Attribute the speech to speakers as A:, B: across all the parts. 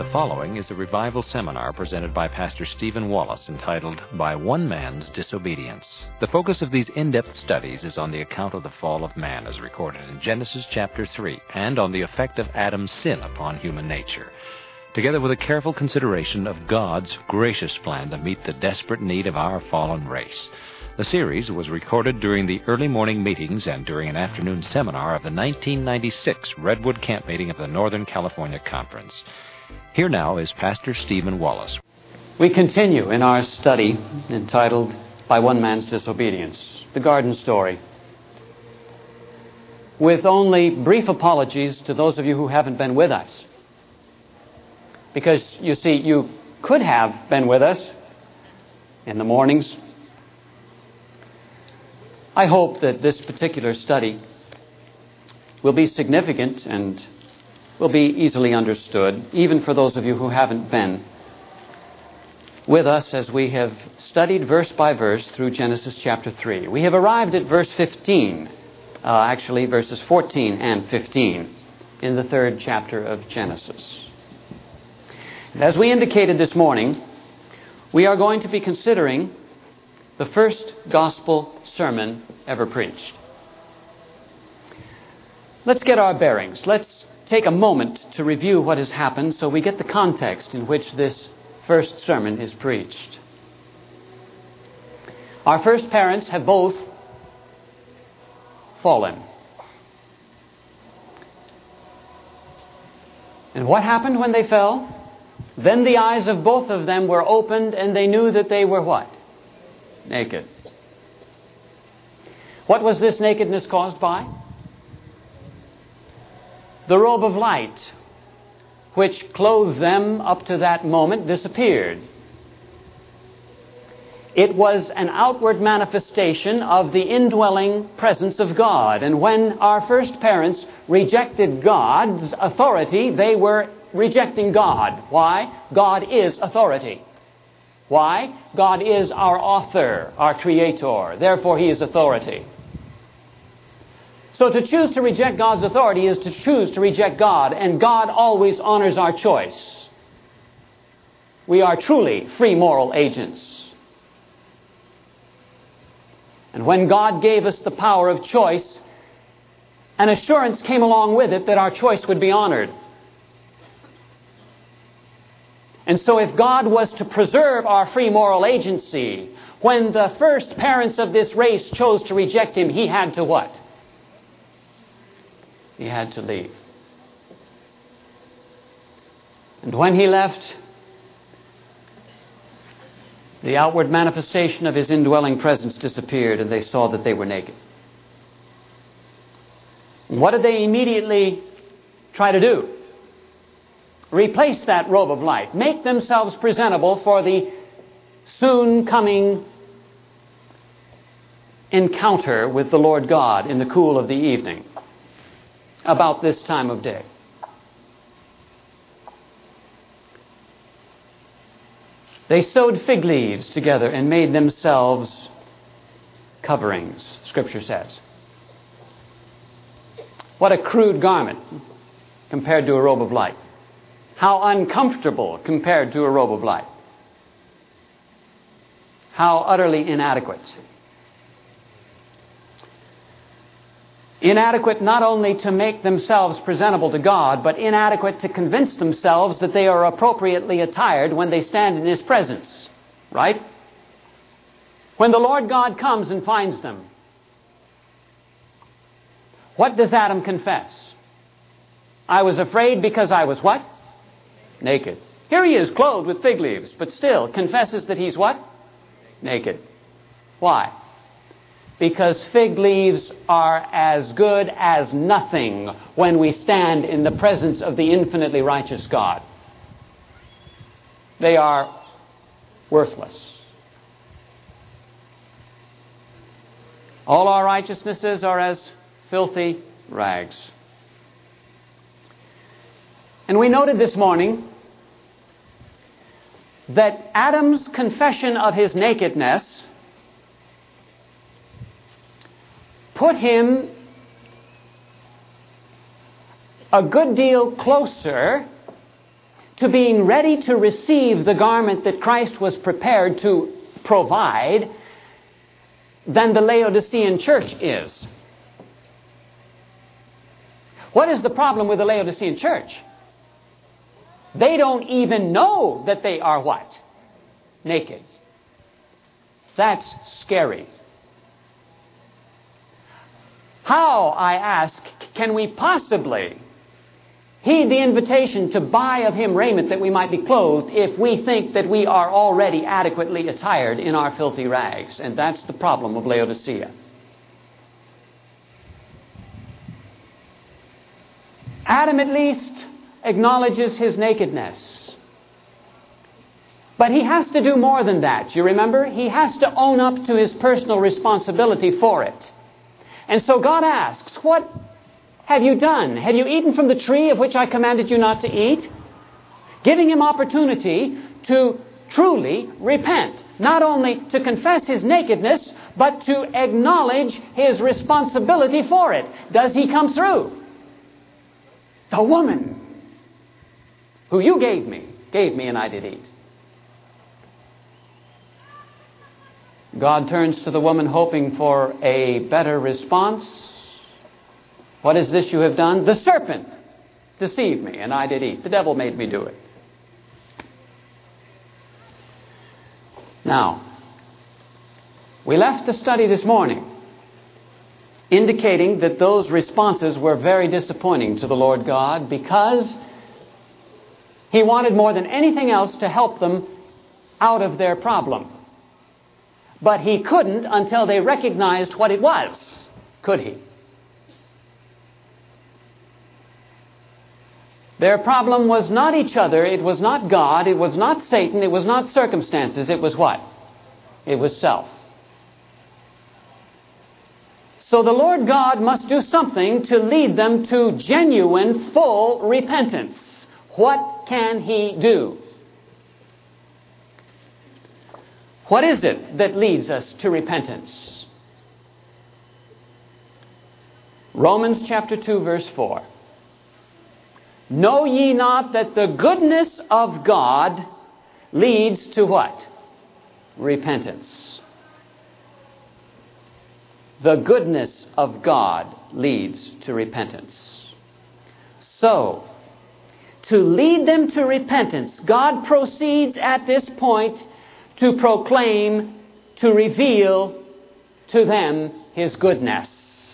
A: following is a revival seminar presented by Pastor Stephen Wallace entitled, By One Man's Disobedience. The focus of these in-depth studies is on the account of the fall of man as recorded in Genesis chapter 3 and on the effect of Adam's sin upon human nature, together with a careful consideration of God's gracious plan to meet the desperate need of our fallen race. The series was recorded during the early morning meetings and during an afternoon seminar of the 1996 Redwood Camp Meeting of the Northern California Conference. Here now is Pastor Stephen Wallace.
B: We continue in our study entitled, By One Man's Disobedience, the garden story. With only brief apologies to those of you who haven't been with us. Because, you see, you could have been with us in the mornings. I hope that this particular study will be significant and will be easily understood, even for those of you who haven't been with us as we have studied verse by verse through Genesis chapter 3. We have arrived at verse 15, actually verses 14 and 15 in the third chapter of Genesis. As we indicated this morning, we are going to be considering the first gospel sermon ever preached. Let's get our bearings. Let's take a moment to review what has happened so we get the context in which this first sermon is preached. Our first parents have both fallen. And what happened when they fell? Then the eyes of both of them were opened and they knew that they were what? Naked. What was this nakedness caused by? The robe of light, which clothed them up to that moment, disappeared. It was an outward manifestation of the indwelling presence of God. And when our first parents rejected God's authority, they were rejecting God. Why? God is authority. Why? God is our author, our creator. Therefore, He is authority. So to choose to reject God's authority is to choose to reject God, and God always honors our choice. We are truly free moral agents. And when God gave us the power of choice, an assurance came along with it that our choice would be honored. And so if God was to preserve our free moral agency, when the first parents of this race chose to reject Him, He had to what? He had to leave. And when He left, the outward manifestation of His indwelling presence disappeared and they saw that they were naked. And what did they immediately try to do? Replace that robe of light. Make themselves presentable for the soon coming encounter with the Lord God in the cool of the evening, about this time of day. They sewed fig leaves together and made themselves coverings, Scripture says. What a crude garment compared to a robe of light. How uncomfortable compared to a robe of light. How utterly inadequate. Inadequate not only to make themselves presentable to God, but inadequate to convince themselves that they are appropriately attired when they stand in His presence. Right? When the Lord God comes and finds them, what does Adam confess? I was afraid because I was what? Naked. Here he is, clothed with fig leaves, but still confesses that he's what? Naked. Why? Because fig leaves are as good as nothing when we stand in the presence of the infinitely righteous God. They are worthless. All our righteousnesses are as filthy rags. And we noted this morning that Adam's confession of his nakedness put him a good deal closer to being ready to receive the garment that Christ was prepared to provide than the Laodicean church is. What is the problem with the Laodicean church? They don't even know that they are what? Naked. That's scary. How, I ask, can we possibly heed the invitation to buy of Him raiment that we might be clothed if we think that we are already adequately attired in our filthy rags? And that's the problem of Laodicea. Adam at least acknowledges his nakedness. But he has to do more than that. You remember? He has to own up to his personal responsibility for it. And so God asks, what have you done? Have you eaten from the tree of which I commanded you not to eat? Giving him opportunity to truly repent. Not only to confess his nakedness, but to acknowledge his responsibility for it. Does he come through? The woman who you gave me and I did eat. God turns to the woman hoping for a better response. What is this you have done? The serpent deceived me and I did eat. The devil made me do it. Now, we left the study this morning indicating that those responses were very disappointing to the Lord God because He wanted more than anything else to help them out of their problem. But He couldn't until they recognized what it was, could He? Their problem was not each other, it was not God, it was not Satan, it was not circumstances, it was what? It was self. So the Lord God must do something to lead them to genuine, full repentance. What can He do? What is it that leads us to repentance? Romans chapter 2, verse 4. Know ye not that the goodness of God leads to what? Repentance. The goodness of God leads to repentance. So, to lead them to repentance, God proceeds at this point to proclaim, to reveal to them His goodness.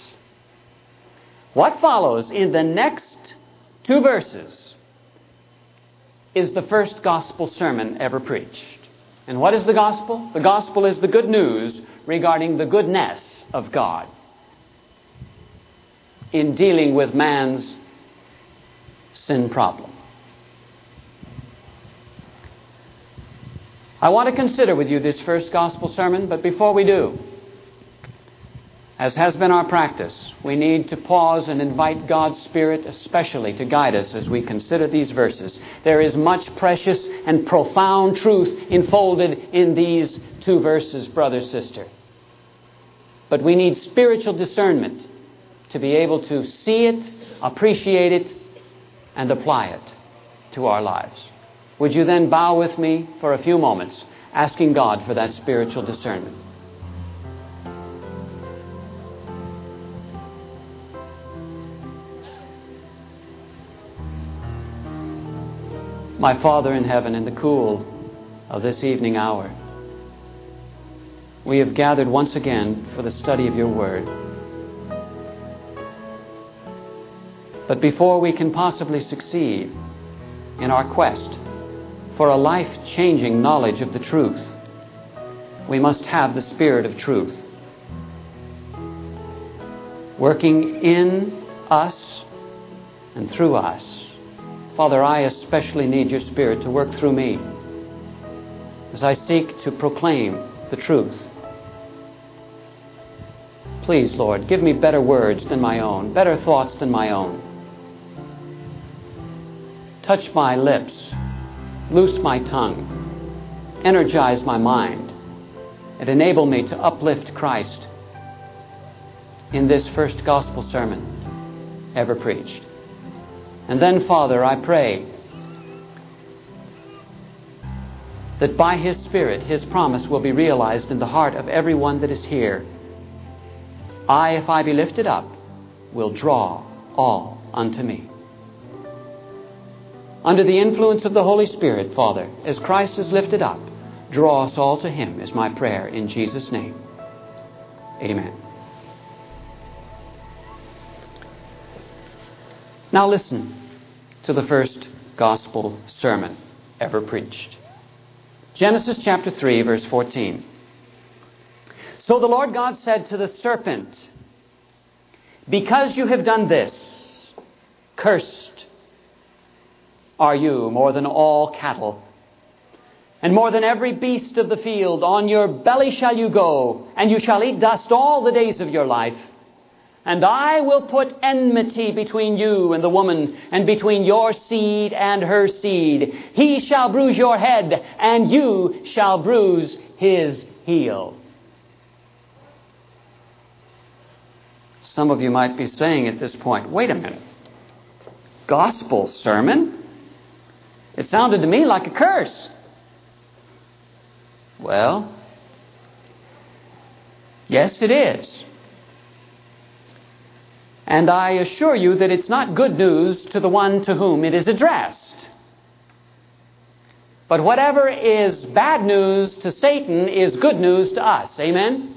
B: What follows in the next 2 verses is the first gospel sermon ever preached. And what is the gospel? The gospel is the good news regarding the goodness of God in dealing with man's sin problem. I want to consider with you this first gospel sermon, but before we do, as has been our practice, we need to pause and invite God's Spirit especially to guide us as we consider these verses. There is much precious and profound truth enfolded in these 2 verses, brother, sister. But we need spiritual discernment to be able to see it, appreciate it, and apply it to our lives. Would you then bow with me for a few moments, asking God for that spiritual discernment? My Father in heaven, in the cool of this evening hour, we have gathered once again for the study of your Word. But before we can possibly succeed in our quest for a life-changing knowledge of the truth, we must have the Spirit of truth working in us and through us. Father, I especially need your Spirit to work through me as I seek to proclaim the truth. Please, Lord, give me better words than my own, better thoughts than my own. Touch my lips, loose my tongue, energize my mind, and enable me to uplift Christ in this first gospel sermon ever preached. And then, Father, I pray that by His Spirit, His promise will be realized in the heart of everyone that is here. I, if I be lifted up, will draw all unto me. Under the influence of the Holy Spirit, Father, as Christ is lifted up, draw us all to Him is my prayer in Jesus' name. Amen. Now listen to the first gospel sermon ever preached. Genesis chapter 3, verse 14. So the Lord God said to the serpent, because you have done this, cursed are you more than all cattle, and more than every beast of the field. On your belly shall you go, and you shall eat dust all the days of your life. And I will put enmity between you and the woman, and between your seed and her seed. He shall bruise your head, and you shall bruise his heel. Some of you might be saying at this point, wait a minute, gospel sermon? It sounded to me like a curse. Well, yes, it is. And I assure you that it's not good news to the one to whom it is addressed. But whatever is bad news to Satan is good news to us. Amen?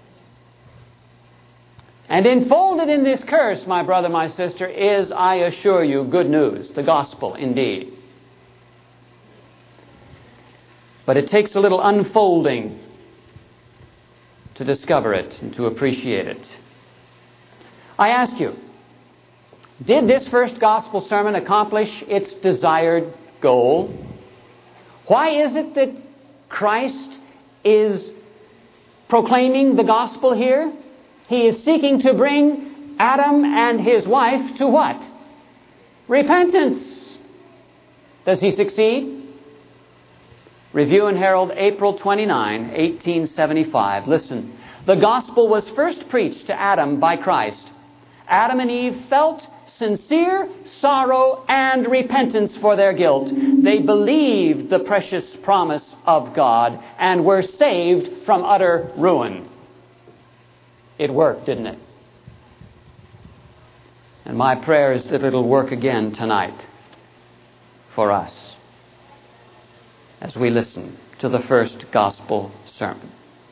B: And enfolded in this curse, my brother, my sister, is, I assure you, good news, the gospel indeed. But it takes a little unfolding to discover it and to appreciate it. I ask you, did this first gospel sermon accomplish its desired goal? Why is it that Christ is proclaiming the gospel here? He is seeking to bring Adam and his wife to what? Repentance. Does he succeed? Review and Herald, April 29, 1875. Listen, the gospel was first preached to Adam by Christ. Adam and Eve felt sincere sorrow and repentance for their guilt. They believed the precious promise of God and were saved from utter ruin. It worked, didn't it? And my prayer is that it'll work again tonight for us as we listen to the first gospel sermon.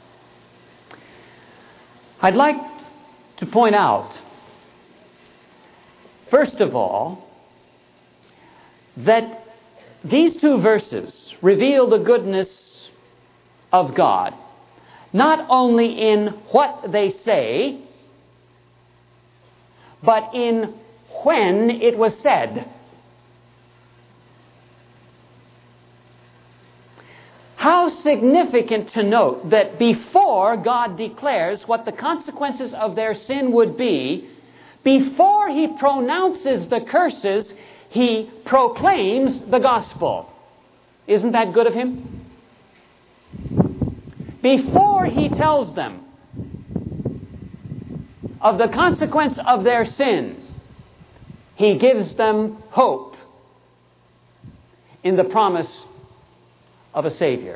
B: I'd like to point out, first of all, that these two verses reveal the goodness of God, not only in what they say, but in when it was said. How significant to note that before God declares what the consequences of their sin would be, before He pronounces the curses, He proclaims the gospel. Isn't that good of Him? Before He tells them of the consequence of their sin, He gives them hope in the promise of a Savior.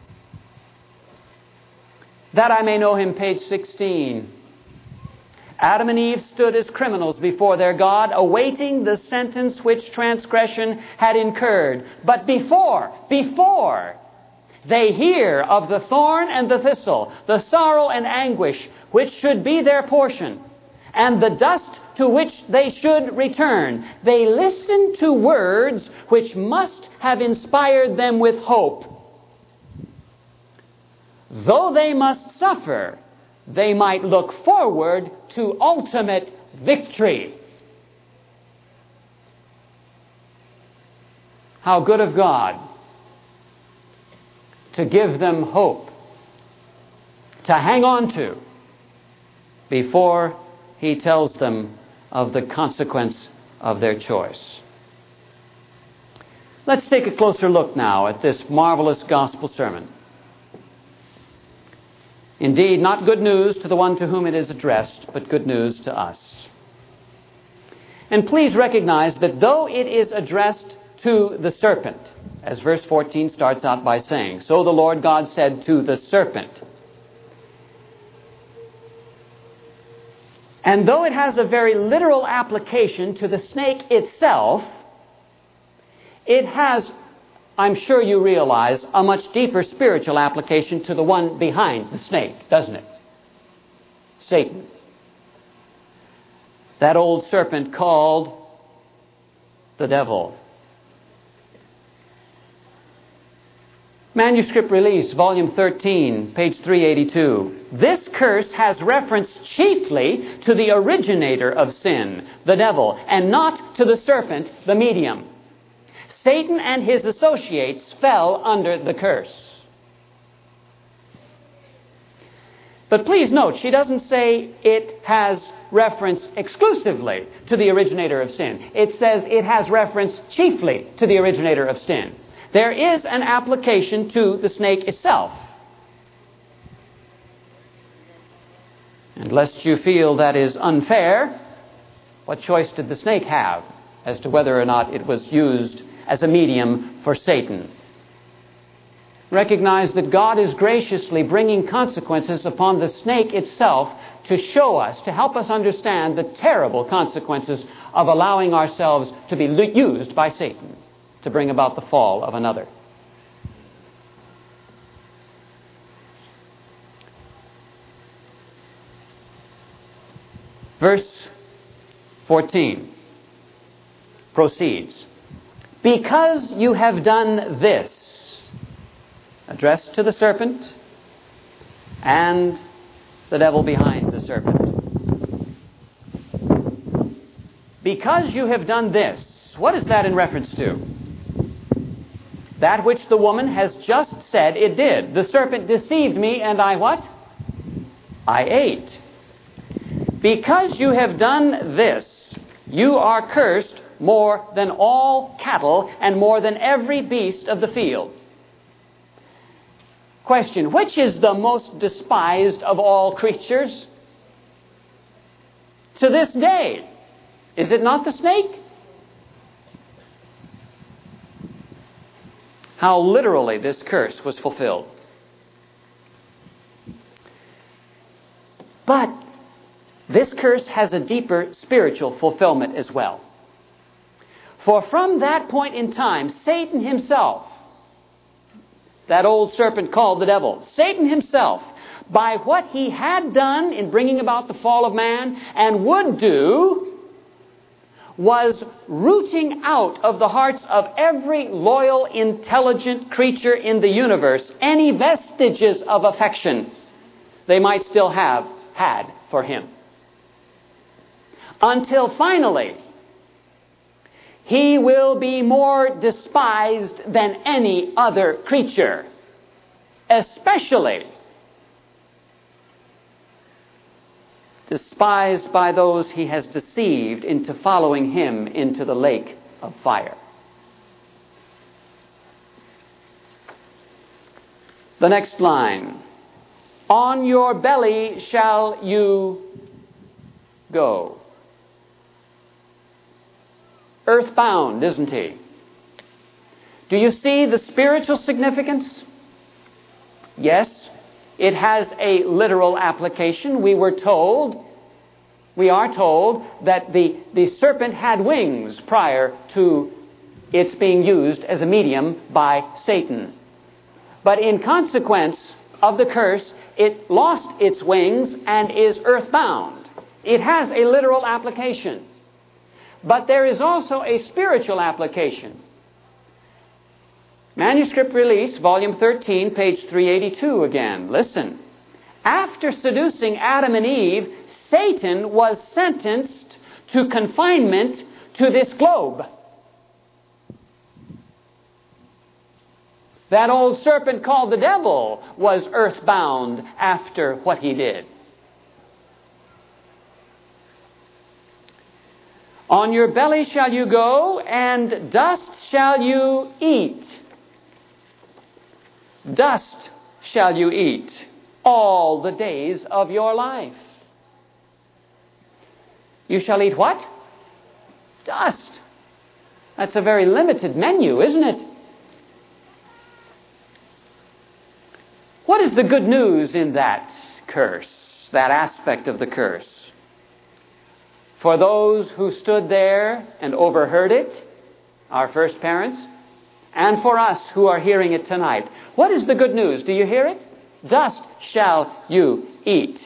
B: That I may know Him, page 16. Adam and Eve stood as criminals before their God, awaiting the sentence which transgression had incurred. But before they hear of the thorn and the thistle, the sorrow and anguish which should be their portion, and the dust to which they should return, they listen to words which must have inspired them with hope. Though they must suffer, they might look forward to ultimate victory. How good of God to give them hope to hang on to before He tells them of the consequence of their choice. Let's take a closer look now at this marvelous gospel sermon. Indeed, not good news to the one to whom it is addressed, but good news to us. And please recognize that though it is addressed to the serpent, as verse 14 starts out by saying. So the Lord God said to the serpent. And though it has a very literal application to the snake itself, it has, I'm sure you realize, a much deeper spiritual application to the one behind the snake, doesn't it? Satan. That old serpent called the devil. Manuscript Release, Volume 13, page 382. This curse has reference chiefly to the originator of sin, the devil, and not to the serpent, the medium. Satan and his associates fell under the curse. But please note, she doesn't say it has reference exclusively to the originator of sin. It says it has reference chiefly to the originator of sin. There is an application to the snake itself. And lest you feel that is unfair, what choice did the snake have as to whether or not it was used as a medium for Satan? Recognize that God is graciously bringing consequences upon the snake itself to show us, to help us understand the terrible consequences of allowing ourselves to be used by Satan to bring about the fall of another. Verse 14 proceeds. Because you have done this, addressed to the serpent and the devil behind the serpent. Because you have done this, what is that in reference to? That which the woman has just said it did. The serpent deceived me and I what? I ate. Because you have done this, you are cursed more than all cattle and more than every beast of the field. Question, which is the most despised of all creatures? To this day, is it not the snake? How literally this curse was fulfilled. But this curse has a deeper spiritual fulfillment as well. For from that point in time, Satan himself, that old serpent called the devil, Satan himself, by what he had done in bringing about the fall of man and would do, was rooting out of the hearts of every loyal, intelligent creature in the universe any vestiges of affection they might still have had for him. Until finally, he will be more despised than any other creature, especially despised by those he has deceived into following him into the lake of fire. The next line, on your belly shall you go. Earthbound, isn't he? Do you see the spiritual significance? Yes. It has a literal application. We are told that the serpent had wings prior to its being used as a medium by Satan. But in consequence of the curse, it lost its wings and is earthbound. It has a literal application. But there is also a spiritual application. Manuscript Release, Volume 13, page 382 again. Listen. After seducing Adam and Eve, Satan was sentenced to confinement to this globe. That old serpent called the devil was earthbound after what he did. On your belly shall you go, and dust shall you eat. Dust shall you eat all the days of your life. You shall eat what? Dust. That's a very limited menu, isn't it? the good news in that curse, that aspect of the curse? For those who stood there and overheard it, our first parents, and for us who are hearing it tonight, what is the good news? Do you hear it? Dust shall you eat.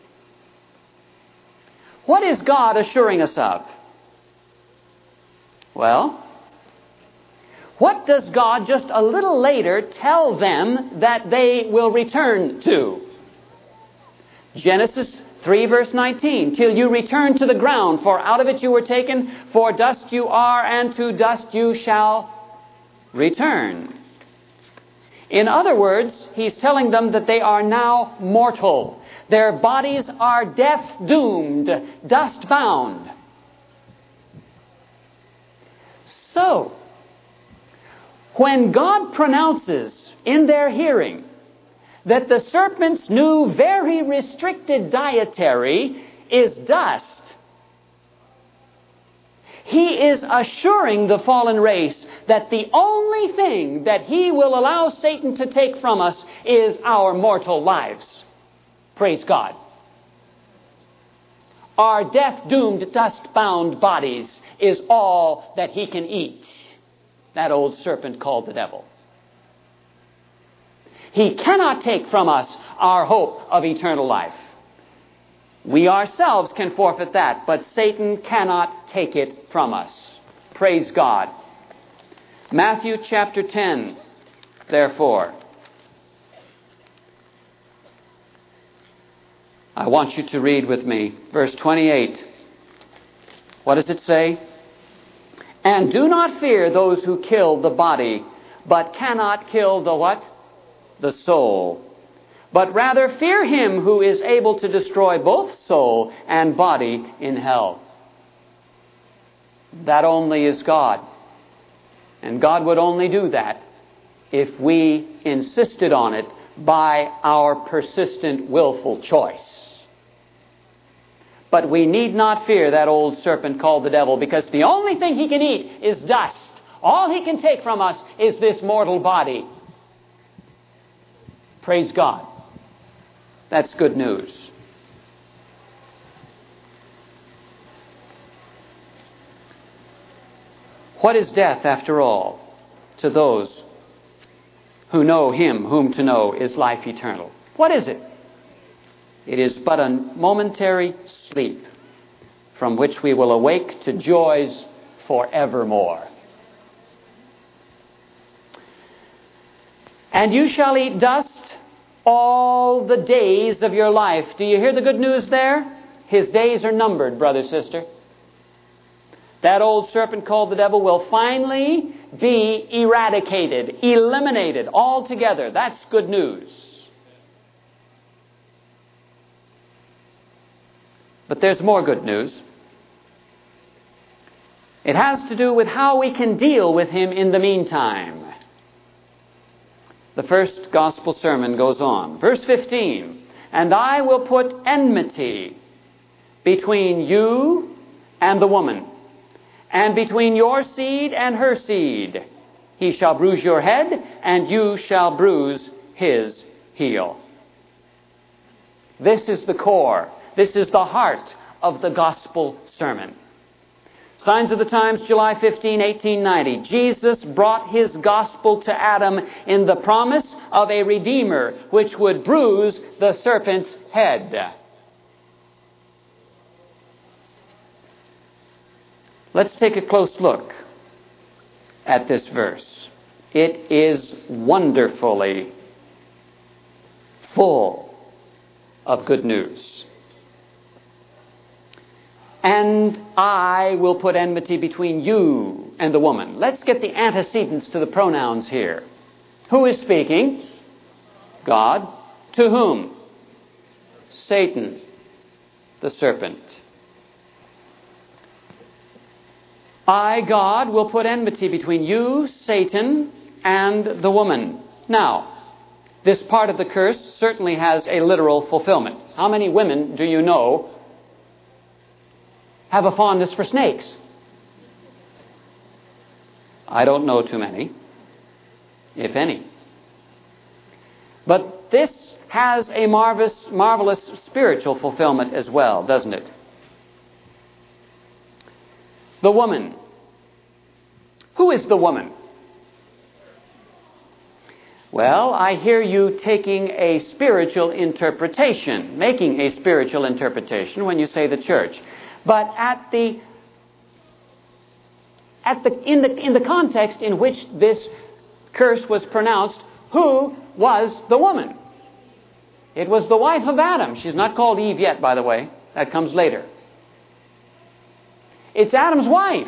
B: What is God assuring us of? Well, what does God just a little later tell them that they will return to? Genesis 3 verse 19, till you return to the ground, for out of it you were taken, for dust you are, and to dust you shall return. In other words, he's telling them that they are now mortal. Their bodies are death-doomed, dust-bound. So, when God pronounces in their hearing that the serpent's new, very restricted dietary is dust, he is assuring the fallen race that the only thing that he will allow Satan to take from us is our mortal lives. Praise God. Our death-doomed, dust-bound bodies is all that he can eat. That old serpent called the devil. He cannot take from us our hope of eternal life. We ourselves can forfeit that, but Satan cannot take it from us. Praise God. Matthew chapter 10, therefore. I want you to read with me verse 28. What does it say? And do not fear those who kill the body, but cannot kill the what? The soul. But rather fear him who is able to destroy both soul and body in hell. That only is God. And God would only do that if we insisted on it by our persistent, willful choice. But we need not fear that old serpent called the devil, because the only thing he can eat is dust. All he can take from us is this mortal body. Praise God. That's good news. What is death, after all, to those who know him whom to know is life eternal? What is it? It is but a momentary sleep from which we will awake to joys forevermore. And you shall eat dust all the days of your life. Do you hear the good news there? His days are numbered, brother, sister. That old serpent called the devil will finally be eradicated, eliminated altogether. That's good news. But there's more good news. It has to do with how we can deal with him in the meantime. The first gospel sermon goes on. Verse 15, and I will put enmity between you and the woman, and between your seed and her seed. He shall bruise your head, and you shall bruise his heel. This is the core. This is the heart of the gospel sermon. Signs of the Times, July 15, 1890. Jesus brought his gospel to Adam in the promise of a Redeemer which would bruise the serpent's head. Let's take a close look at this verse. It is wonderfully full of good news. And I will put enmity between you and the woman. Let's get the antecedents to the pronouns here. Who is speaking? God. To whom? Satan, the serpent. I, God, will put enmity between you, Satan, and the woman. Now, this part of the curse certainly has a literal fulfillment. How many women do you know have a fondness for snakes? I don't know too many, if any. But this has a marvelous spiritual fulfillment as well, doesn't it? The woman. Who is the woman? Well, I hear you taking a spiritual interpretation, making a spiritual interpretation when you say the church. But in the context in which this curse was pronounced, who was the woman? It was the wife of Adam. She's not called Eve yet, by the way. That comes later. It's Adam's wife.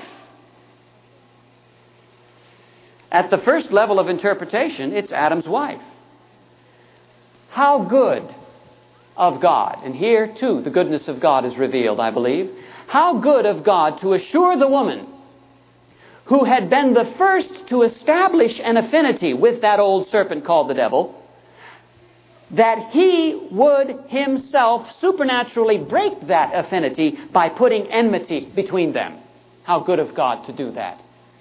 B: At the first level of interpretation, it's Adam's wife. How good of God, and here too the goodness of God is revealed, I believe. How good of God to assure the woman who had been the first to establish an affinity with that old serpent called the devil, that he would himself supernaturally break that affinity by putting enmity between them. How good of God to do that.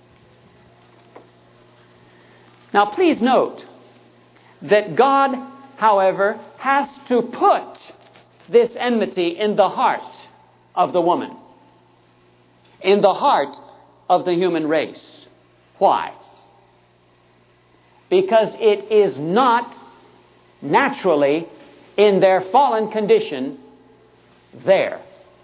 B: Now please note that God, however, has to put this enmity in the heart of the woman, in the heart of the human race. Why? Because it is not naturally, in their fallen condition, there.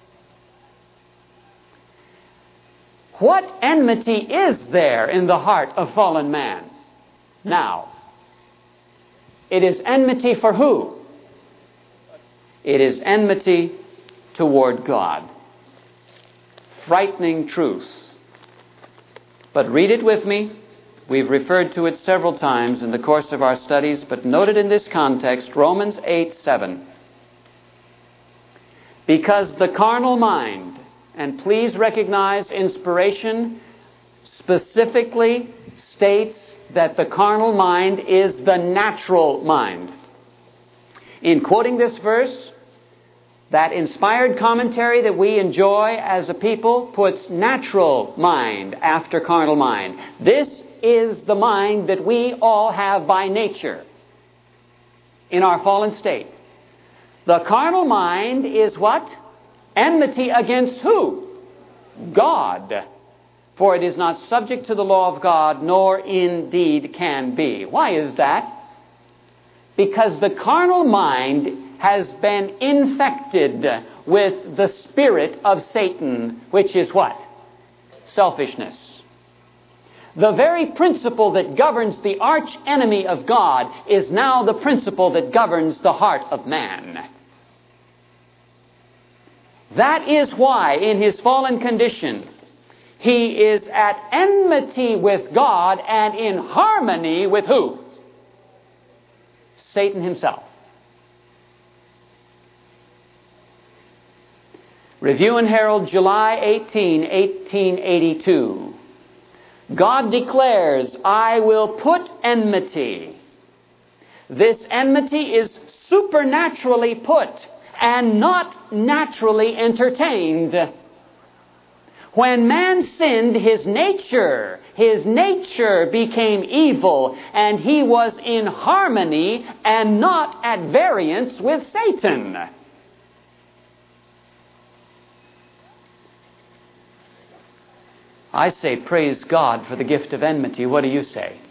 B: What enmity is there in the heart of fallen man? Now, it is enmity for who? It is enmity toward God. Frightening truth. But read it with me. We've referred to it several times in the course of our studies, but note it in this context, Romans 8:7. Because the carnal mind, and please recognize inspiration specifically states that the carnal mind is the natural mind. In quoting this verse, that inspired commentary that we enjoy as a people puts natural mind after carnal mind. This is the mind that we all have by nature in our fallen state. The carnal mind is what? Enmity against who? God. For it is not subject to the law of God, nor indeed can be. Why is that? Because the carnal mind has been infected with the spirit of Satan, which is what? Selfishness. The very principle that governs the arch enemy of God is now the principle that governs the heart of man. That is why, in his fallen condition, he is at enmity with God and in harmony with who? Satan himself. Review and Herald, July 18, 1882. God declares, I will put enmity. This enmity is supernaturally put and not naturally entertained. When man sinned, his nature became evil, and he was in harmony and not at variance with Satan. I say, praise God for the gift of enmity. What do you say?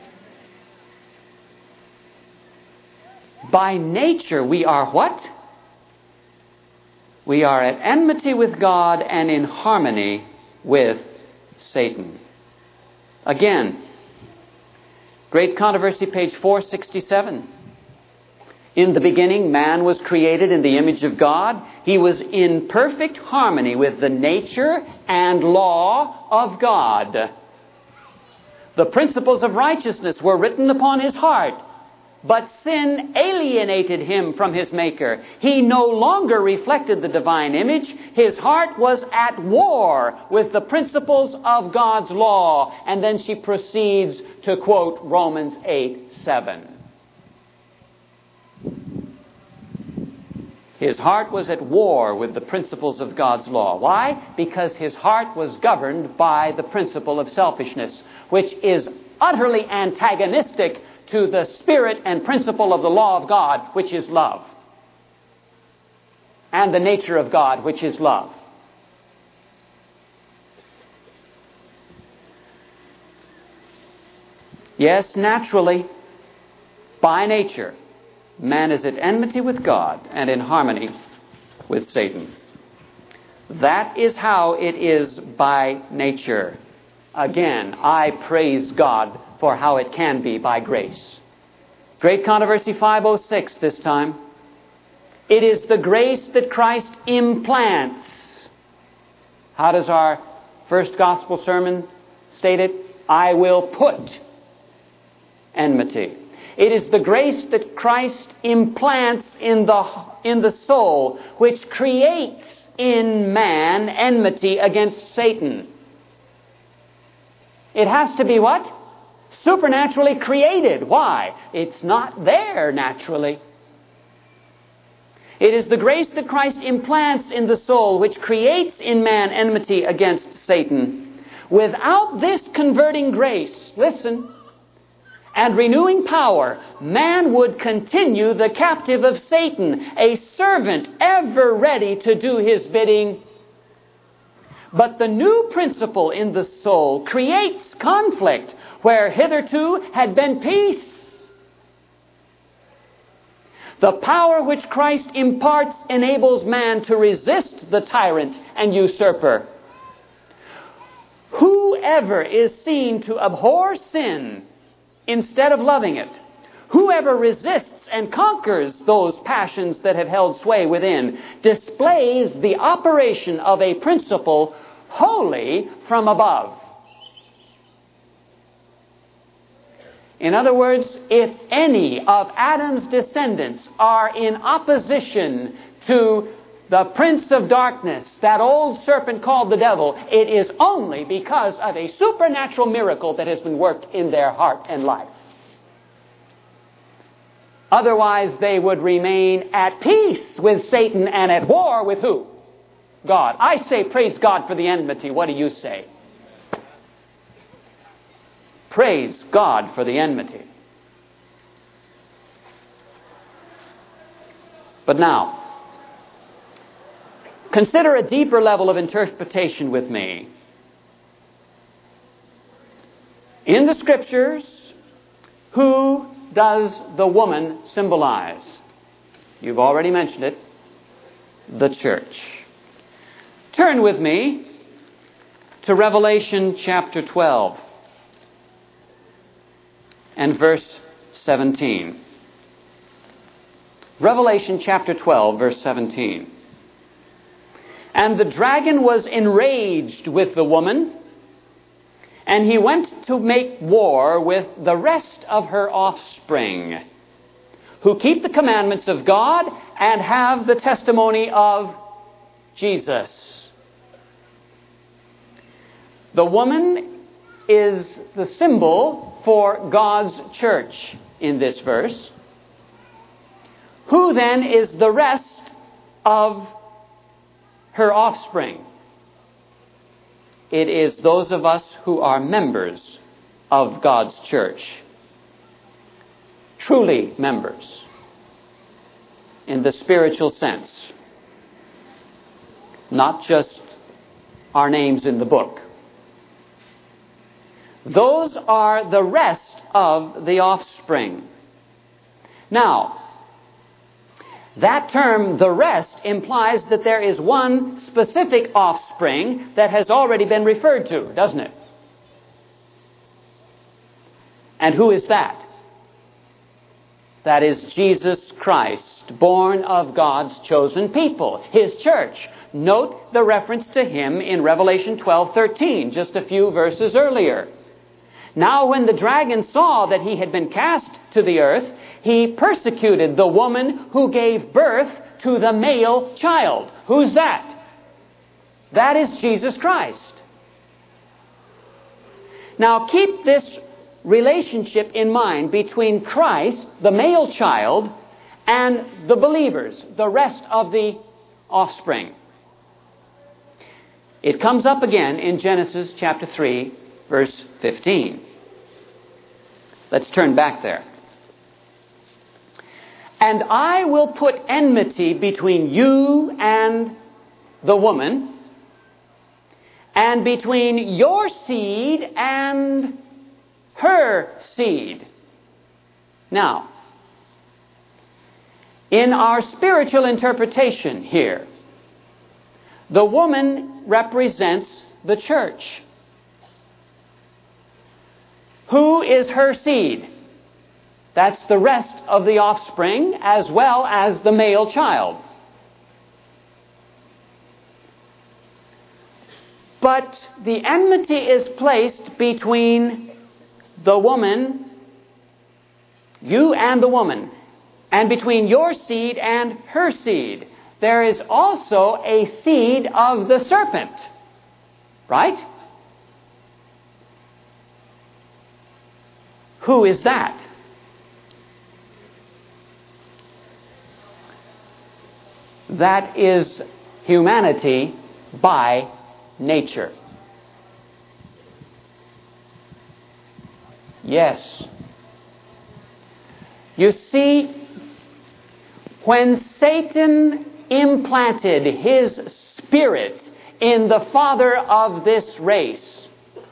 B: By nature, we are what? We are at enmity with God and in harmony with Satan. Again, Great Controversy, page 467. In the beginning, man was created in the image of God. He was in perfect harmony with the nature and law of God. The principles of righteousness were written upon his heart. But sin alienated him from his Maker. He no longer reflected the divine image. His heart was at war with the principles of God's law. And then she proceeds to quote Romans 8:7. His heart was at war with the principles of God's law. Why? Because his heart was governed by the principle of selfishness, which is utterly antagonistic to the spirit and principle of the law of God, which is love, and the nature of God, which is love. Yes, naturally, by nature, man is at enmity with God and in harmony with Satan. That is how it is by nature. Again, I praise God for how it can be by grace. Great Controversy 506 this time. It is the grace that Christ implants. How does our first gospel sermon state it? I will put enmity. It is the grace that Christ implants in the soul, which creates in man enmity against Satan. It has to be what? Supernaturally created. Why? It's not there naturally. It is the grace that Christ implants in the soul, which creates in man enmity against Satan. Without this converting grace, listen, and renewing power, man would continue the captive of Satan, a servant ever ready to do his bidding. But the new principle in the soul creates conflict where hitherto had been peace. The power which Christ imparts enables man to resist the tyrant and usurper. Whoever is seen to abhor sin instead of loving it, whoever resists and conquers those passions that have held sway within, displays the operation of a principle wholly from above. In other words, if any of Adam's descendants are in opposition to the prince of darkness, that old serpent called the devil, it is only because of a supernatural miracle that has been worked in their heart and life. Otherwise, they would remain at peace with Satan and at war with who? God. I say praise God for the enmity. What do you say? Praise God for the enmity. But now, consider a deeper level of interpretation with me. In the Scriptures, who does the woman symbolize? You've already mentioned it. The church. Turn with me to Revelation chapter 12 and verse 17. Revelation chapter 12, verse 17. And the dragon was enraged with the woman, and he went to make war with the rest of her offspring, who keep the commandments of God and have the testimony of Jesus. The woman is the symbol for God's church in this verse. Who then is the rest of her offspring? It is those of us who are members of God's church. Truly members in the spiritual sense. Not just our names in the book. Those are the rest of the offspring. Now, that term, the rest, implies that there is one specific offspring that has already been referred to, doesn't it? And who is that? That is Jesus Christ, born of God's chosen people, His church. Note the reference to Him in Revelation 12:13, just a few verses earlier. Now when the dragon saw that he had been cast to the earth, he persecuted the woman who gave birth to the male child. Who's that? That is Jesus Christ. Now keep this relationship in mind between Christ, the male child, and the believers, the rest of the offspring. It comes up again in Genesis chapter 3, verse 15. Let's turn back there. And I will put enmity between you and the woman, and between your seed and her seed. Now, in our spiritual interpretation here, the woman represents the church. Who is her seed? That's the rest of the offspring as well as the male child. But the enmity is placed between the woman, you and the woman, and between your seed and her seed. There is also a seed of the serpent, right? Who is that? That is humanity by nature. Yes. You see, when Satan implanted his spirit in the father of this race,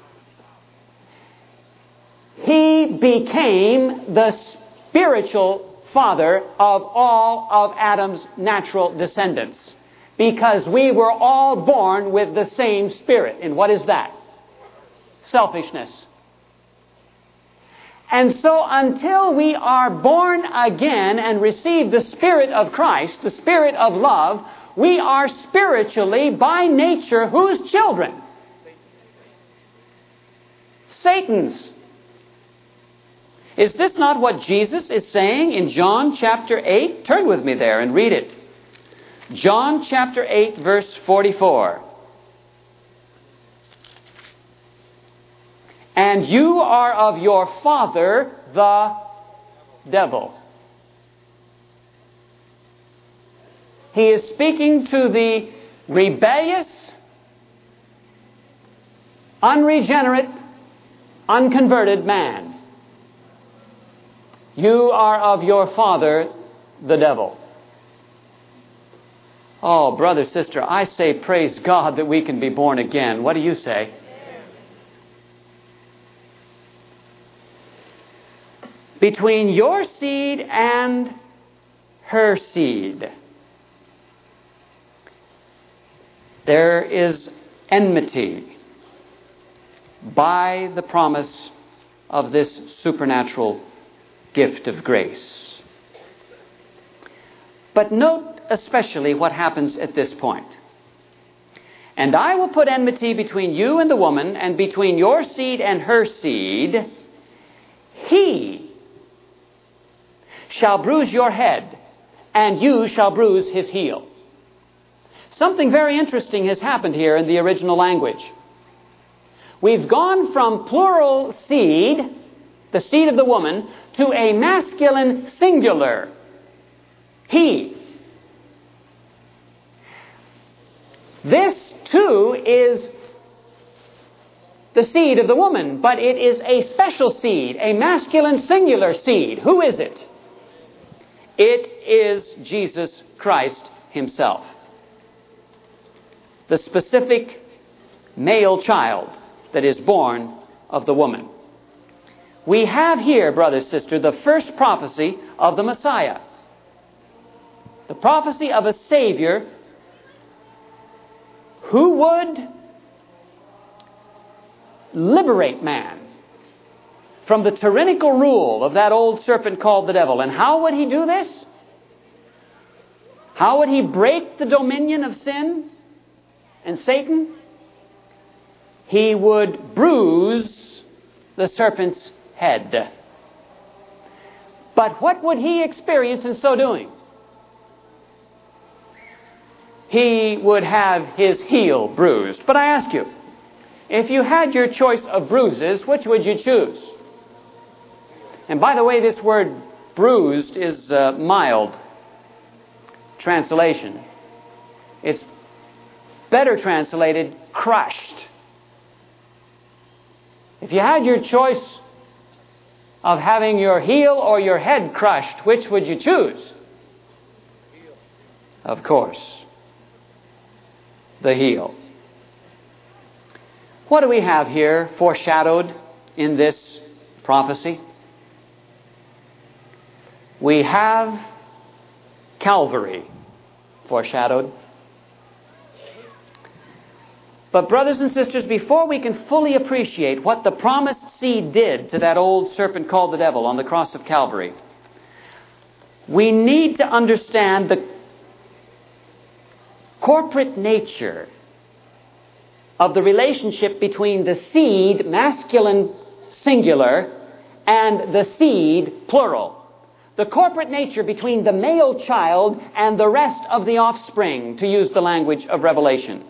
B: he became the spiritual father of all of Adam's natural descendants, because we were all born with the same spirit. And what is that? Selfishness. And so until we are born again and receive the Spirit of Christ, the Spirit of love, we are spiritually, by nature, whose children? Satan's. Is this not what Jesus is saying in John chapter 8? Turn with me there and read it. John chapter 8, verse 44. And you are of your father, the devil. He is speaking to the rebellious, unregenerate, unconverted man. You are of your father, the devil. Oh, brother, sister, I say praise God that we can be born again. What do you say? Between your seed and her seed, there is enmity by the promise of this supernatural gift of grace. But note especially what happens at this point. And I will put enmity between you and the woman, and between your seed and her seed. He shall bruise your head, and you shall bruise his heel. Something very interesting has happened here in the original language. We've gone from plural seed, the seed of the woman, to a masculine singular, he. This, too, is the seed of the woman, but it is a special seed, a masculine singular seed. Who is it? It is Jesus Christ himself, the specific male child that is born of the woman. We have here, brother, sister, the first prophecy of the Messiah. The prophecy of a Savior who would liberate man from the tyrannical rule of that old serpent called the devil. And how would he do this? How would he break the dominion of sin and Satan? He would bruise the serpent's head. But what would he experience in so doing? He would have his heel bruised. But I ask you, if you had your choice of bruises, which would you choose? And by the way, this word bruised is a mild translation. It's better translated crushed. If you had your choice of having your heel or your head crushed, which would you choose? Of course, the heel. What do we have here foreshadowed in this prophecy? We have Calvary foreshadowed. But brothers and sisters, before we can fully appreciate what the promised seed did to that old serpent called the devil on the cross of Calvary, we need to understand the corporate nature of the relationship between the seed, masculine singular, and the seed, plural. The corporate nature between the male child and the rest of the offspring, to use the language of Revelation.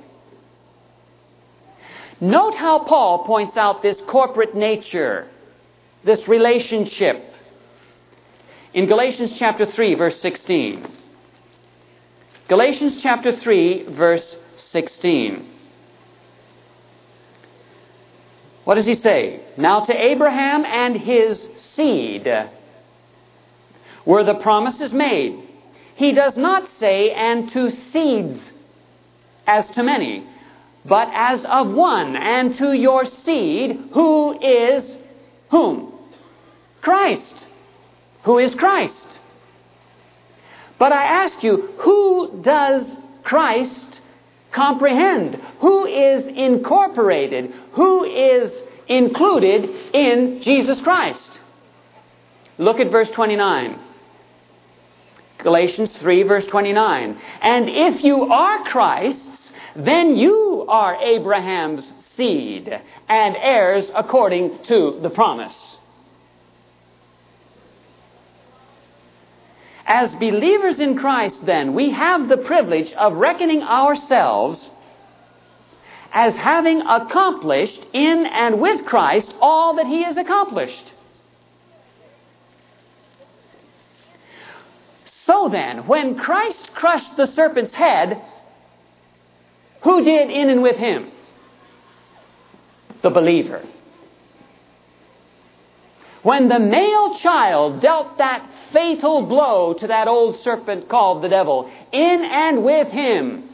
B: Note how Paul points out this corporate nature, this relationship, in Galatians chapter 3, verse 16. Galatians chapter 3, verse 16. What does he say? Now to Abraham and his seed were the promises made. He does not say, and to seeds as to many, but as of one, and to your seed, who is whom? Christ. Who is Christ? But I ask you, who does Christ comprehend? Who is incorporated? Who is included in Jesus Christ? Look at verse 29. Galatians 3, verse 29. And if you are Christ's, then you are Abraham's seed and heirs according to the promise. As believers in Christ, then, we have the privilege of reckoning ourselves as having accomplished in and with Christ all that He has accomplished. So then, when Christ crushed the serpent's head, who did in and with Him? The believer. When the male child dealt that fatal blow to that old serpent called the devil, in and with him,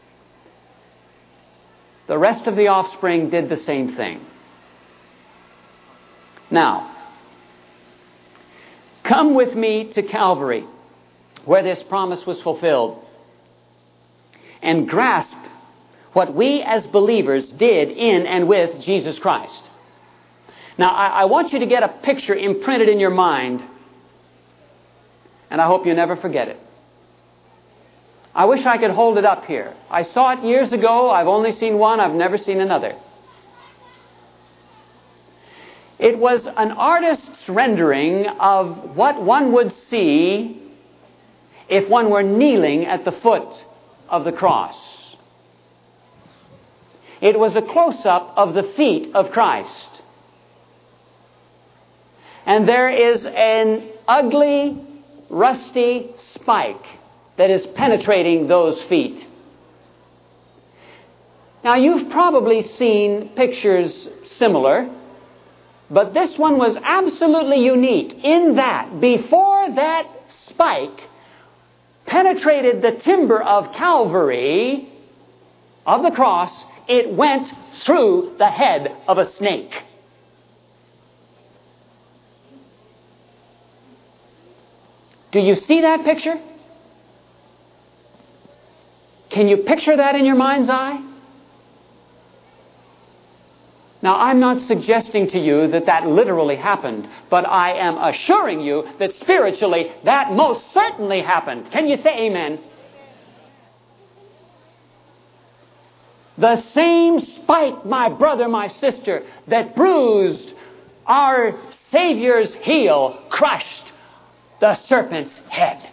B: the rest of the offspring did the same thing. Now, come with me to Calvary, where this promise was fulfilled, and grasp what we as believers did in and with Jesus Christ. Now, I want you to get a picture imprinted in your mind, and I hope you never forget it. I wish I could hold it up here. I saw it years ago. I've only seen one. I've never seen another. It was an artist's rendering of what one would see if one were kneeling at the foot of the cross. It was a close-up of the feet of Christ. And there is an ugly, rusty spike that is penetrating those feet. Now, you've probably seen pictures similar, but this one was absolutely unique in that before that spike penetrated the timber of Calvary, of the cross, it went through the head of a snake. Do you see that picture? Can you picture that in your mind's eye? Now, I'm not suggesting to you that that literally happened, but I am assuring you that spiritually that most certainly happened. Can you say amen? The same spike, my brother, my sister, that bruised our Savior's heel, crushed the serpent's head.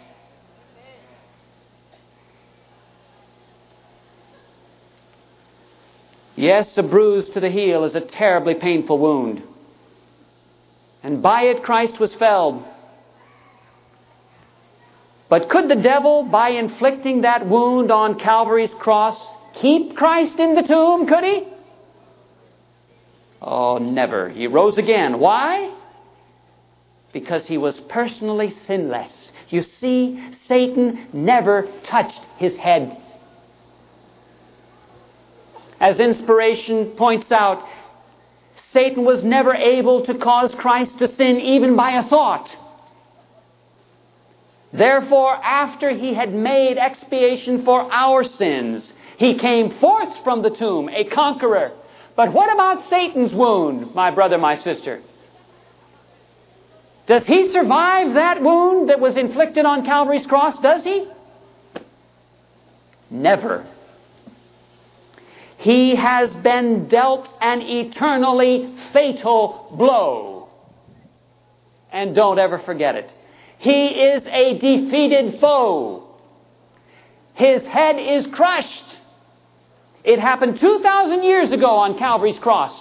B: Yes, a bruise to the heel is a terribly painful wound. And by it Christ was felled. But could the devil, by inflicting that wound on Calvary's cross, keep Christ in the tomb, could he? Oh, never. He rose again. Why? because he was personally sinless. You see, Satan never touched his head. As Inspiration points out, Satan was never able to cause Christ to sin even by a thought. Therefore, after he had made expiation for our sins, he came forth from the tomb, a conqueror. But what about Satan's wound, my brother, my sister? Does he survive that wound that was inflicted on Calvary's cross? Does he? Never. He has been dealt an eternally fatal blow. And don't ever forget it. He is a defeated foe. His head is crushed. It happened 2,000 years ago on Calvary's cross.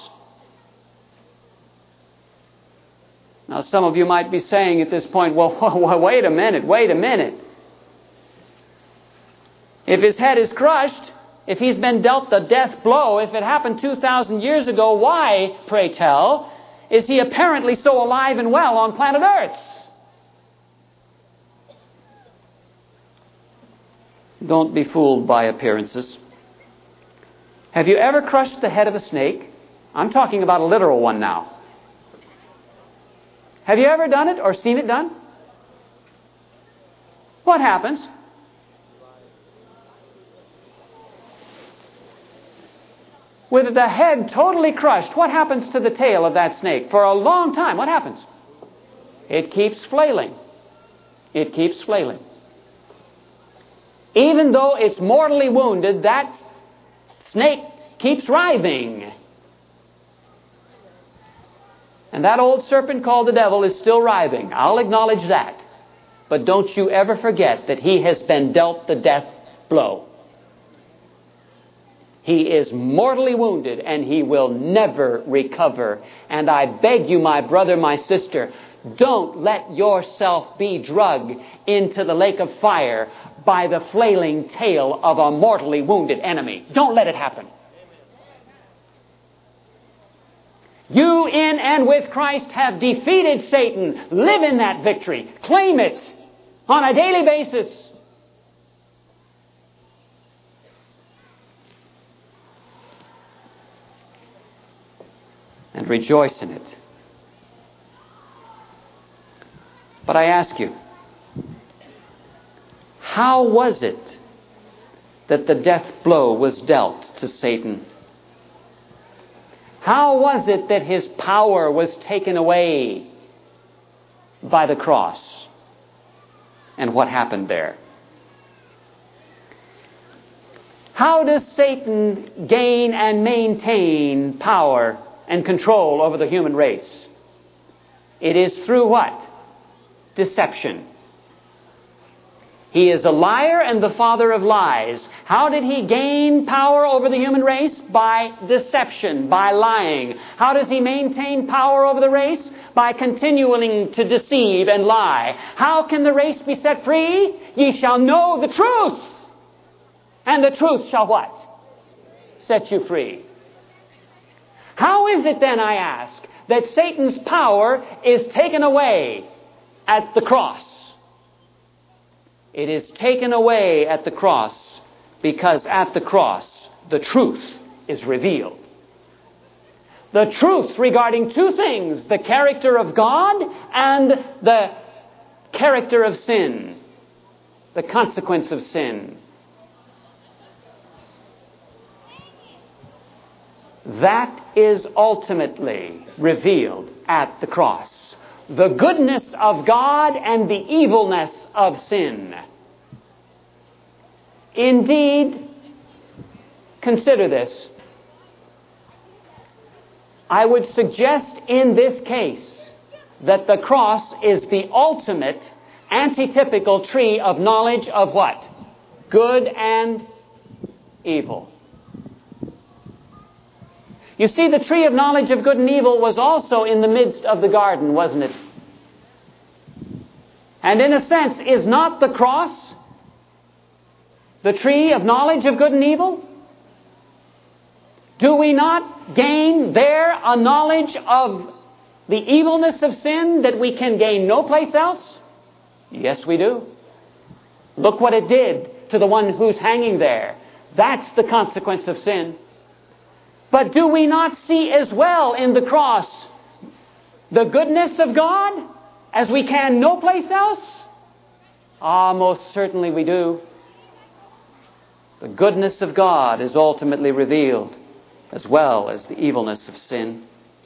B: Now, some of you might be saying at this point, well, wait a minute. If his head is crushed, if he's been dealt the death blow, if it happened 2,000 years ago, why, pray tell, is he apparently so alive and well on planet Earth? Don't be fooled by appearances. Have you ever crushed the head of a snake? I'm talking about a literal one now. Have you ever done it or seen it done? What happens? With the head totally crushed, what happens to the tail of that snake? For a long time, what happens? It keeps flailing. It keeps flailing. Even though it's mortally wounded, that snake keeps writhing. And that old serpent called the devil is still writhing. I'll acknowledge that. But don't you ever forget that he has been dealt the death blow. He is mortally wounded and he will never recover. And I beg you, my brother, my sister, don't let yourself be drugged into the lake of fire by the flailing tail of a mortally wounded enemy. Don't let it happen. You in and with Christ have defeated Satan. Live in that victory. Claim it on a daily basis. And rejoice in it. But I ask you, how was it that the death blow was dealt to Satan? How was it that his power was taken away by the cross? And what happened there? How does Satan gain and maintain power and control over the human race? It is through what? Deception. He is a liar and the father of lies. How did he gain power over the human race? By deception, by lying. How does he maintain power over the race? By continuing to deceive and lie. How can the race be set free? Ye shall know the truth. And the truth shall what? Set you free. How is it then, I ask, that Satan's power is taken away at the cross? It is taken away at the cross because at the cross the truth is revealed. The truth regarding two things, the character of God and the character of sin, the consequence of sin. That is ultimately revealed at the cross. The goodness of God and the evilness of sin. Indeed, consider this. I would suggest in this case that the cross is the ultimate antitypical tree of knowledge of what? Good and evil. You see, the tree of knowledge of good and evil was also in the midst of the garden, wasn't it? And in a sense, is not the cross the tree of knowledge of good and evil? Do we not gain there a knowledge of the evilness of sin that we can gain no place else? Yes, we do. Look what it did to the one who's hanging there. That's the consequence of sin. But do we not see as well in the cross the goodness of God as we can no place else? Ah, most certainly we do. The goodness of God is ultimately revealed as well as the evilness of sin.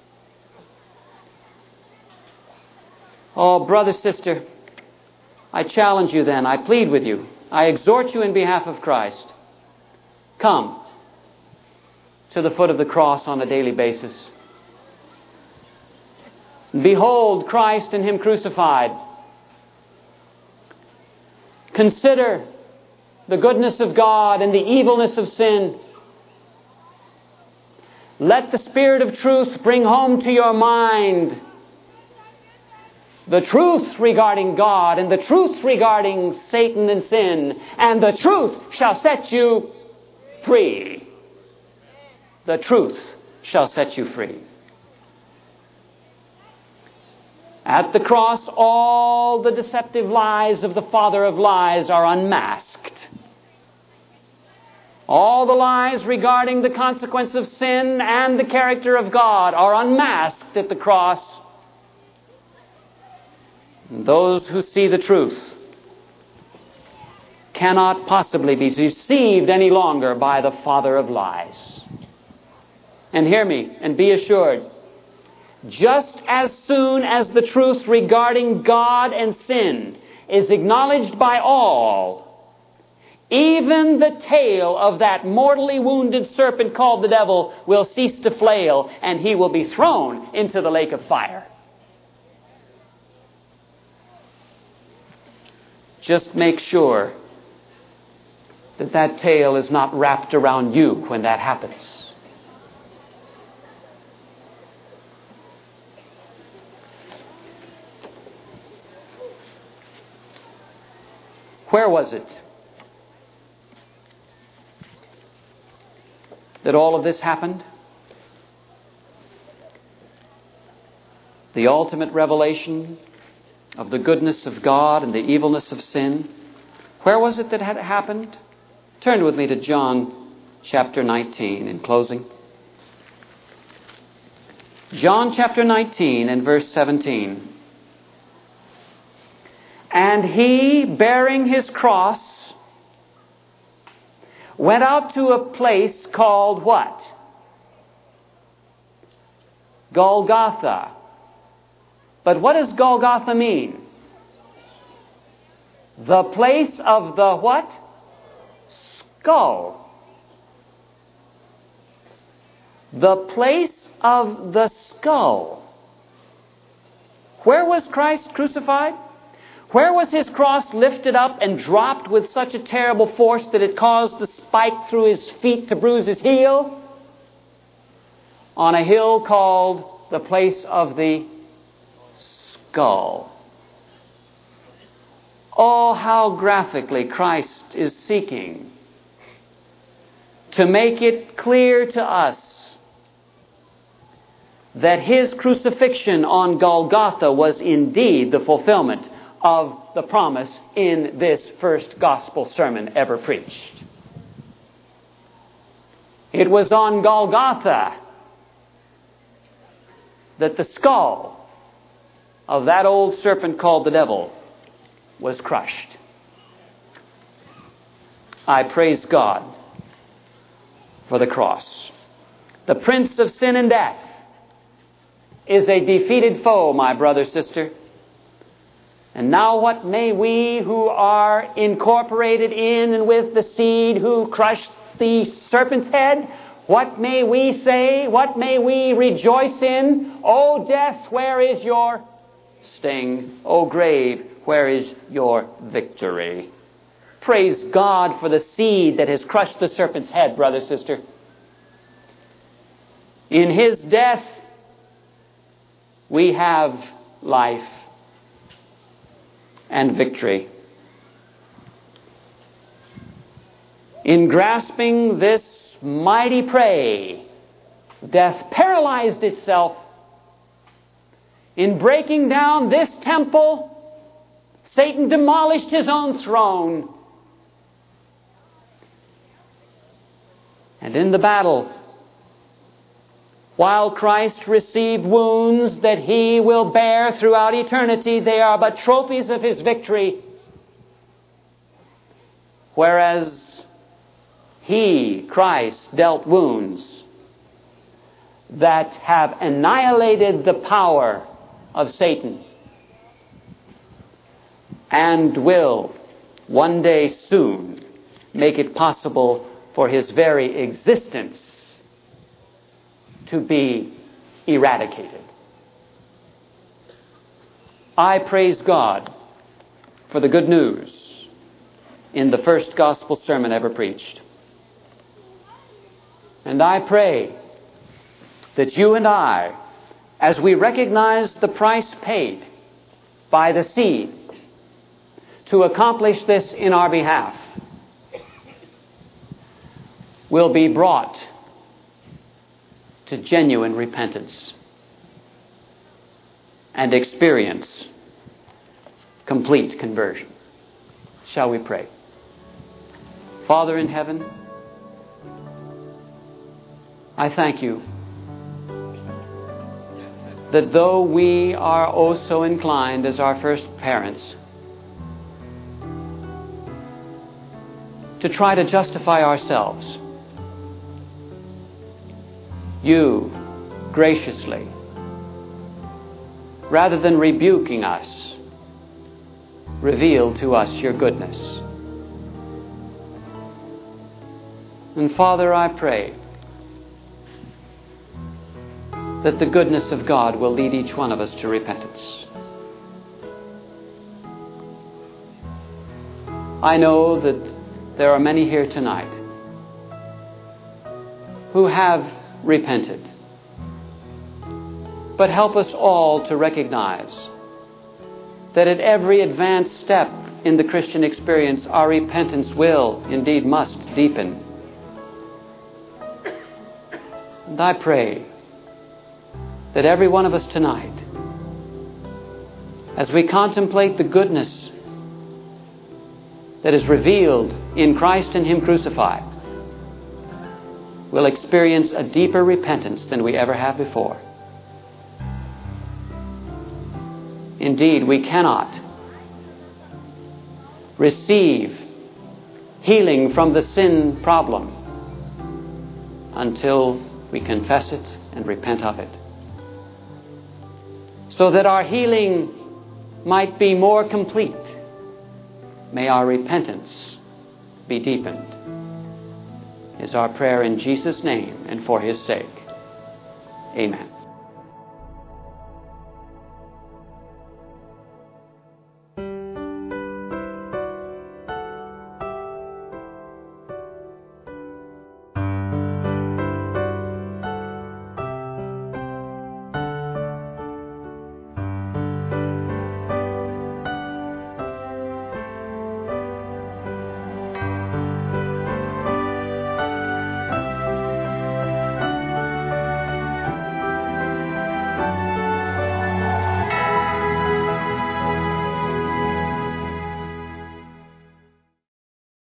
B: Oh, brother, sister, I challenge you then, I plead with you, I exhort you in behalf of Christ. Come to the foot of the cross on a daily basis. Behold Christ and Him crucified. Consider the goodness of God and the evilness of sin. Let the Spirit of truth bring home to your mind the truth regarding God and the truth regarding Satan and sin, and the truth shall set you free. The truth shall set you free. At the cross, all the deceptive lies of the father of lies are unmasked. All the lies regarding the consequence of sin and the character of God are unmasked at the cross. And those who see the truth cannot possibly be deceived any longer by the father of lies. And hear me and be assured, just as soon as the truth regarding God and sin is acknowledged by all, even the tail of that mortally wounded serpent called the devil will cease to flail, and he will be thrown into the lake of fire. Just make sure that that tail is not wrapped around you when that happens. Where was it that all of this happened? The ultimate revelation of the goodness of God and the evilness of sin. Where was it that had happened? Turn with me to John chapter 19 in closing. John chapter 19 and verse 17. And he, bearing his cross, went out to a place called what? Golgotha. But what does Golgotha mean? The place of the what? Skull. The place of the skull. Where was Christ crucified? Where was His cross lifted up and dropped with such a terrible force that it caused the spike through His feet to bruise His heel? On a hill called the place of the skull. Oh, how graphically Christ is seeking to make it clear to us that His crucifixion on Golgotha was indeed the fulfillment of the promise in this first gospel sermon ever preached. It was on Golgotha that the skull of that old serpent called the devil was crushed. I praise God for the cross. The prince of sin and death is a defeated foe, my brother, sister. And now what may we who are incorporated in and with the seed who crushed the serpent's head, what may we say? What may we rejoice in? O death, where is your sting? O grave, where is your victory? Praise God for the seed that has crushed the serpent's head, brother, sister. In His death, we have life and victory. In grasping this mighty prey, death paralyzed itself In breaking down this temple, Satan demolished his own throne. And in the battle, while Christ received wounds that he will bear throughout eternity, they are but trophies of his victory. Whereas he, Christ, dealt wounds that have annihilated the power of Satan and will one day soon make it possible for his very existence to be eradicated. I praise God for the good news in the first gospel sermon ever preached. And I pray that you and I, as we recognize the price paid by the seed to accomplish this in our behalf, will be brought to genuine repentance and experience complete conversion. Shall we pray? Father in heaven, I thank you that though we are oh so inclined as our first parents to try to justify ourselves, you graciously, rather than rebuking us, reveal to us your goodness. And Father, I pray that the goodness of God will lead each one of us to repentance. I know that there are many here tonight who have repented. But help us all to recognize that at every advanced step in the Christian experience, our repentance will, indeed must, deepen. And I pray that every one of us tonight, as we contemplate the goodness that is revealed in Christ and Him crucified, will experience a deeper repentance than we ever have before. Indeed, we cannot receive healing from the sin problem until we confess it and repent of it, so that our healing might be more complete. May our repentance be deepened, is our prayer in Jesus' name and for His sake. Amen.